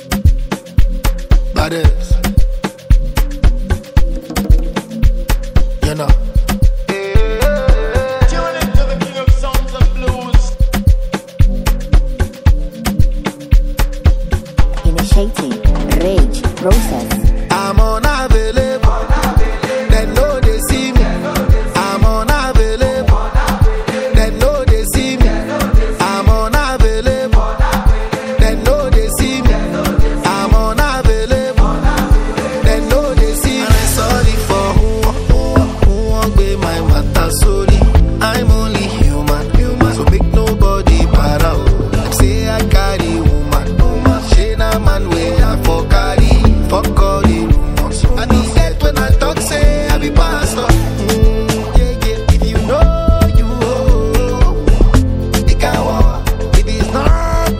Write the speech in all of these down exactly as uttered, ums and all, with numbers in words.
Baddest. You know. Tune into the king of sounds and blues. Initiating rage process. I'm unavailable. They know they see me. I'm unavailable. They know they see me. I'm unavailable. They know they see me. I'm unavailable. They know they see me. And I'm sorry for who, who, who won't be my matter sorry. I'm only human, human. So make nobody para. Them say I carry woman, woman. She na man way I for carry, for all the rumors. I be dead when I talk say I be pastor. Mm, yeah, yeah. If you know you, oh, it can walk. If it's not,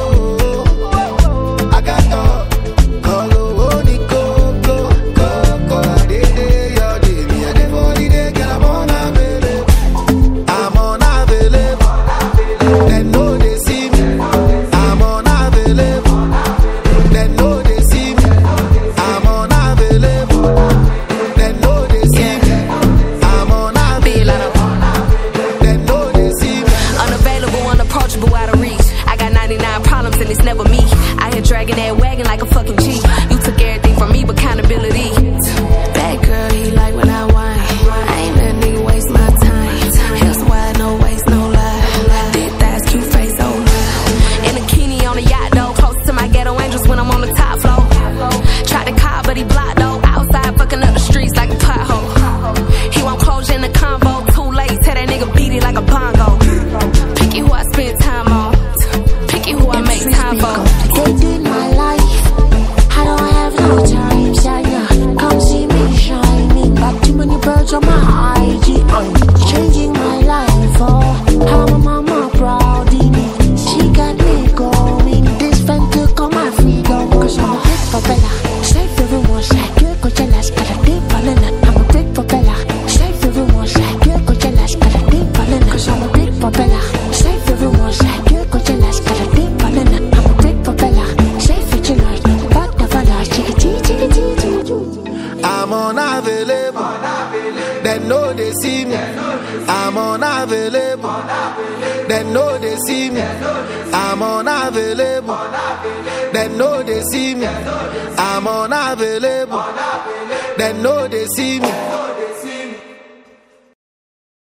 oh, I got to call oh, the coco, coco. They day your day, me a day for the day, girl I'm unavailable. I'm unavailable. They know they see me. I'm unavailable. They know they see me. I'm unavailable. They know they see me. I'm unavailable. They know they see me. Unavailable, unapproachable, out of reach. I got ninety-nine problems and it's never me. I here dragging that wagon like a fucking G. You took everything from me but accountability. Bad girl, he like when I whine. I ain't let a nigga waste my time. Heels wide, no waist, no lie. Big thighs, cute face, oh my. In a bikini on a yacht though, close to my ghetto angels when I'm on the top floor. Tried to call but he blocked though. Outside fucking up the streets like a pothole. He won't close in the combo. Too late, tell that nigga beat it like a bongo. Picky who I spend time on. Picky who I make time for. They did my life. I don't have no time, Shania. Come see me shining. Got too many birds on my I G. I'm changing my life. Oh, how my mama proud of me. She got me going. This friend took all my freedom. Cause I'm a big propeller. Safe everyone, like good Coachella's got a big banana. I'm a big propeller. Safe everyone, like good Coachella's got a big banana. Cause I'm a big propeller. Safe everyone, like good Coachella's got a big banana. I'm a big propeller. Safe it you like. But the fella, chickity, chickity, chickity. I'm unavailable. They know they see me. I'm unavailable. They know they see me. I'm unavailable. They know they see me. I'm unavailable. They know they see me.